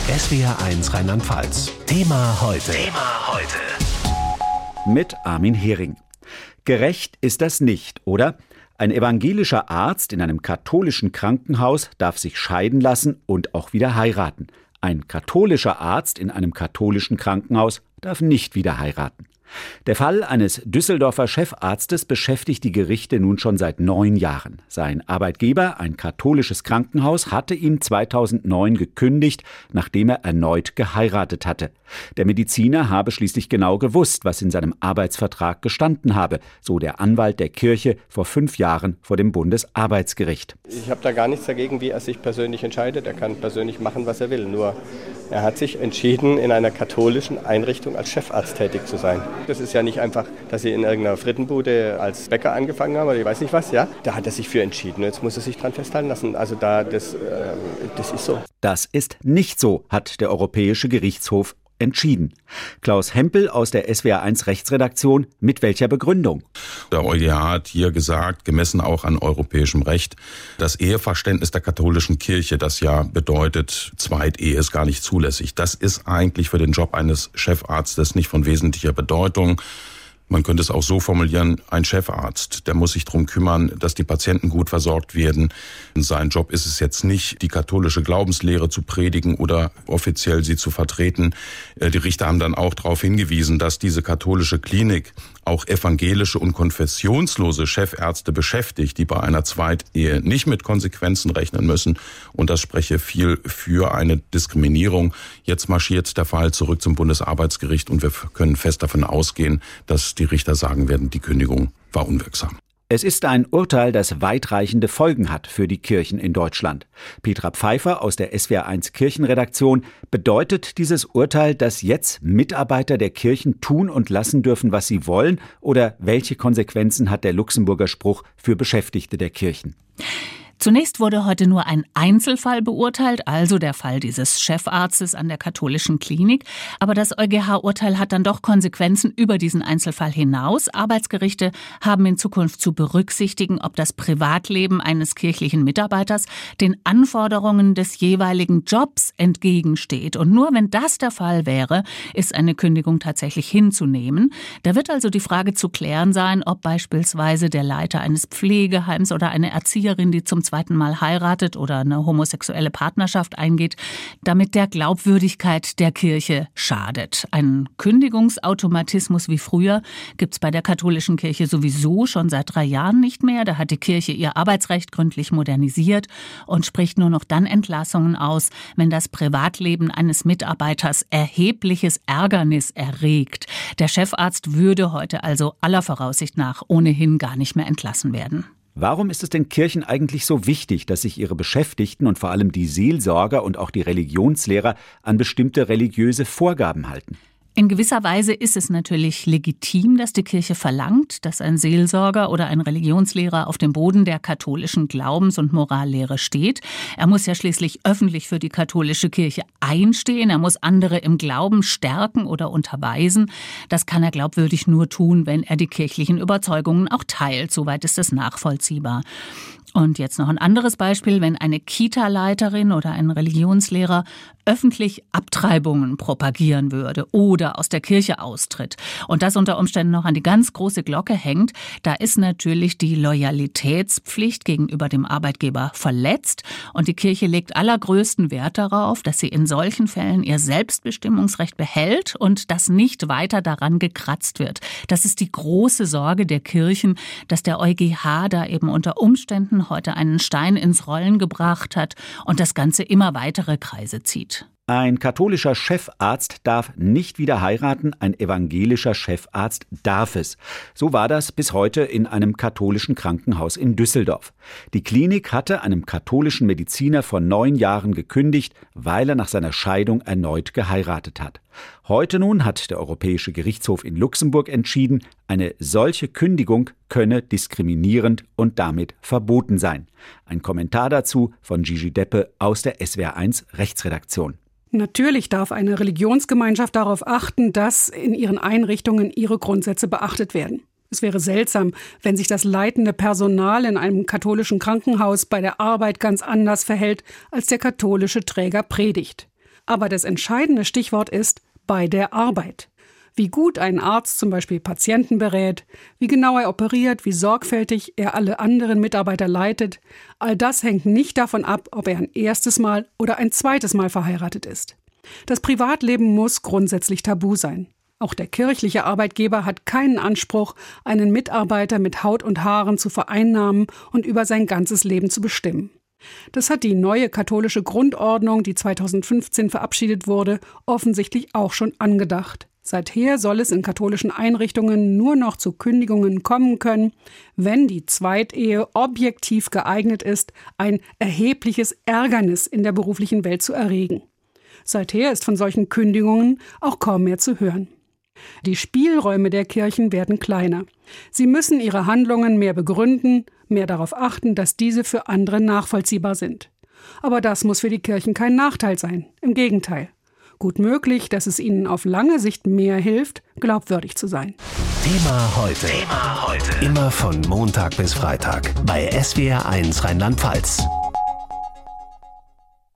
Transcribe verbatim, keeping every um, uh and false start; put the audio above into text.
S W R eins Rheinland-Pfalz. Thema heute. Thema heute. Mit Armin Hering. Gerecht ist das nicht, oder? Ein evangelischer Arzt in einem katholischen Krankenhaus darf sich scheiden lassen und auch wieder heiraten. Ein katholischer Arzt in einem katholischen Krankenhaus darf nicht wieder heiraten. Der Fall eines Düsseldorfer Chefarztes beschäftigt die Gerichte nun schon seit neun Jahren. Sein Arbeitgeber, ein katholisches Krankenhaus, hatte ihn zweitausendneun gekündigt, nachdem er erneut geheiratet hatte. Der Mediziner habe schließlich genau gewusst, was in seinem Arbeitsvertrag gestanden habe, so der Anwalt der Kirche vor fünf Jahren vor dem Bundesarbeitsgericht. Ich habe da gar nichts dagegen, wie er sich persönlich entscheidet. Er kann persönlich machen, was er will. Nur er hat sich entschieden, in einer katholischen Einrichtung als Chefarzt tätig zu sein. Das ist ja nicht einfach, dass Sie in irgendeiner Frittenbude als Bäcker angefangen haben oder ich weiß nicht was, ja. Da hat er sich für entschieden. Jetzt muss er sich dran festhalten lassen. Also da, das, äh, das ist so. Das ist nicht so, hat der Europäische Gerichtshof entschieden. Klaus Hempel aus der S W R eins Rechtsredaktion, mit welcher Begründung? Der EuGH hat hier gesagt, gemessen auch an europäischem Recht, das Eheverständnis der katholischen Kirche, das ja bedeutet, Zweitehe ist gar nicht zulässig. Das ist eigentlich für den Job eines Chefarztes nicht von wesentlicher Bedeutung. Man könnte es auch so formulieren, ein Chefarzt, der muss sich darum kümmern, dass die Patienten gut versorgt werden. Sein Job ist es jetzt nicht, die katholische Glaubenslehre zu predigen oder offiziell sie zu vertreten. Die Richter haben dann auch darauf hingewiesen, dass diese katholische Klinik auch evangelische und konfessionslose Chefärzte beschäftigt, die bei einer Zweitehe nicht mit Konsequenzen rechnen müssen. Und das spreche viel für eine Diskriminierung. Jetzt marschiert der Fall zurück zum Bundesarbeitsgericht und wir können fest davon ausgehen, dass die Richter sagen werden, die Kündigung war unwirksam. Es ist ein Urteil, das weitreichende Folgen hat für die Kirchen in Deutschland. Petra Pfeiffer aus der S W R eins Kirchenredaktion: Bedeutet dieses Urteil, dass jetzt Mitarbeiter der Kirchen tun und lassen dürfen, was sie wollen? Oder welche Konsequenzen hat der Luxemburger Spruch für Beschäftigte der Kirchen? Zunächst wurde heute nur ein Einzelfall beurteilt, also der Fall dieses Chefarztes an der katholischen Klinik. Aber das EuGH-Urteil hat dann doch Konsequenzen über diesen Einzelfall hinaus. Arbeitsgerichte haben in Zukunft zu berücksichtigen, ob das Privatleben eines kirchlichen Mitarbeiters den Anforderungen des jeweiligen Jobs entgegensteht. Und nur wenn das der Fall wäre, ist eine Kündigung tatsächlich hinzunehmen. Da wird also die Frage zu klären sein, ob beispielsweise der Leiter eines Pflegeheims oder eine Erzieherin, die zum zweiten Mal heiratet oder eine homosexuelle Partnerschaft eingeht, damit der Glaubwürdigkeit der Kirche schadet. Einen Kündigungsautomatismus wie früher gibt es bei der katholischen Kirche sowieso schon seit drei Jahren nicht mehr. Da hat die Kirche ihr Arbeitsrecht gründlich modernisiert und spricht nur noch dann Entlassungen aus, wenn das Privatleben eines Mitarbeiters erhebliches Ärgernis erregt. Der Chefarzt würde heute also aller Voraussicht nach ohnehin gar nicht mehr entlassen werden. Warum ist es den Kirchen eigentlich so wichtig, dass sich ihre Beschäftigten und vor allem die Seelsorger und auch die Religionslehrer an bestimmte religiöse Vorgaben halten? In gewisser Weise ist es natürlich legitim, dass die Kirche verlangt, dass ein Seelsorger oder ein Religionslehrer auf dem Boden der katholischen Glaubens- und Morallehre steht. Er muss ja schließlich öffentlich für die katholische Kirche einstehen. Er muss andere im Glauben stärken oder unterweisen. Das kann er glaubwürdig nur tun, wenn er die kirchlichen Überzeugungen auch teilt. Soweit ist es nachvollziehbar. Und jetzt noch ein anderes Beispiel, wenn eine Kita-Leiterin oder ein Religionslehrer öffentlich Abtreibungen propagieren würde oder aus der Kirche austritt und das unter Umständen noch an die ganz große Glocke hängt, da ist natürlich die Loyalitätspflicht gegenüber dem Arbeitgeber verletzt und die Kirche legt allergrößten Wert darauf, dass sie in solchen Fällen ihr Selbstbestimmungsrecht behält und dass nicht weiter daran gekratzt wird. Das ist die große Sorge der Kirchen, dass der EuGH da eben unter Umständen heute einen Stein ins Rollen gebracht hat und das Ganze immer weitere Kreise zieht. Ein katholischer Chefarzt darf nicht wieder heiraten, ein evangelischer Chefarzt darf es. So war das bis heute in einem katholischen Krankenhaus in Düsseldorf. Die Klinik hatte einem katholischen Mediziner vor neun Jahren gekündigt, weil er nach seiner Scheidung erneut geheiratet hat. Heute nun hat der Europäische Gerichtshof in Luxemburg entschieden, eine solche Kündigung könne diskriminierend und damit verboten sein. Ein Kommentar dazu von Gigi Deppe aus der S W R eins Rechtsredaktion. Natürlich darf eine Religionsgemeinschaft darauf achten, dass in ihren Einrichtungen ihre Grundsätze beachtet werden. Es wäre seltsam, wenn sich das leitende Personal in einem katholischen Krankenhaus bei der Arbeit ganz anders verhält, als der katholische Träger predigt. Aber das entscheidende Stichwort ist bei der Arbeit. Wie gut ein Arzt zum Beispiel Patienten berät, wie genau er operiert, wie sorgfältig er alle anderen Mitarbeiter leitet, all das hängt nicht davon ab, ob er ein erstes Mal oder ein zweites Mal verheiratet ist. Das Privatleben muss grundsätzlich tabu sein. Auch der kirchliche Arbeitgeber hat keinen Anspruch, einen Mitarbeiter mit Haut und Haaren zu vereinnahmen und über sein ganzes Leben zu bestimmen. Das hat die neue katholische Grundordnung, die zweitausendfünfzehn verabschiedet wurde, offensichtlich auch schon angedacht. Seither soll es in katholischen Einrichtungen nur noch zu Kündigungen kommen können, wenn die Zweitehe objektiv geeignet ist, ein erhebliches Ärgernis in der beruflichen Welt zu erregen. Seither ist von solchen Kündigungen auch kaum mehr zu hören. Die Spielräume der Kirchen werden kleiner. Sie müssen ihre Handlungen mehr begründen, mehr darauf achten, dass diese für andere nachvollziehbar sind. Aber das muss für die Kirchen kein Nachteil sein. Im Gegenteil. Gut möglich, dass es ihnen auf lange Sicht mehr hilft, glaubwürdig zu sein. Thema heute. Thema heute. Immer von Montag bis Freitag bei S W R eins Rheinland-Pfalz.